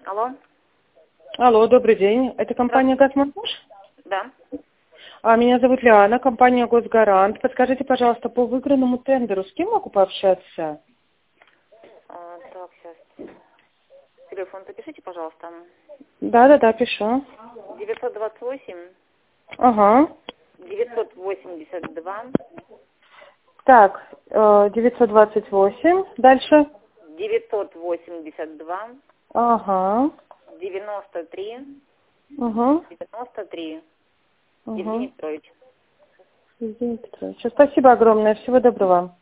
Алло. Алло, добрый день. Это компания «Газмонтаж»? Да. Меня зовут Лиана, компания «Госгарант». Подскажите, пожалуйста, по выигранному тендеру с кем могу пообщаться? Так, сейчас. Телефон запишите, пожалуйста. Да, пишу. 928 Ага. 982 Так, 928. Дальше. 982 Ага. 93 Угу. 93. Евгений Угу. Петрович. Евгений Петрович. Спасибо огромное. Всего доброго.